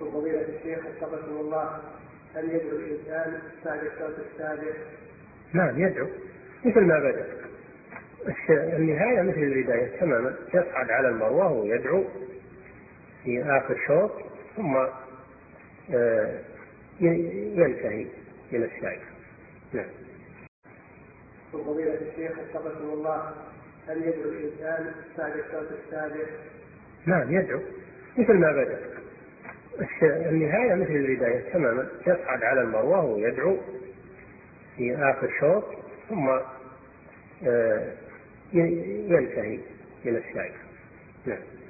فضيلة الشيخ وفقكم الله، هل يدعو الإنسان بعد الشوط السابع؟ نعم يدعو مثل ما بدأ. النهاية مثل البداية تماما، يصعد على المروة ويدعو في آخر شوط ثم ينتهي من السعي. نعم. فضيلة الشيخ وفقكم الله، هل يدعو الإنسان بعد الشوط السابع؟ نعم يدعو مثل ما بدأ. النهاية مثل البداية تماما، يصعد على المروة ويدعو في آخر شوط ثم ينتهي من السعي. نعم.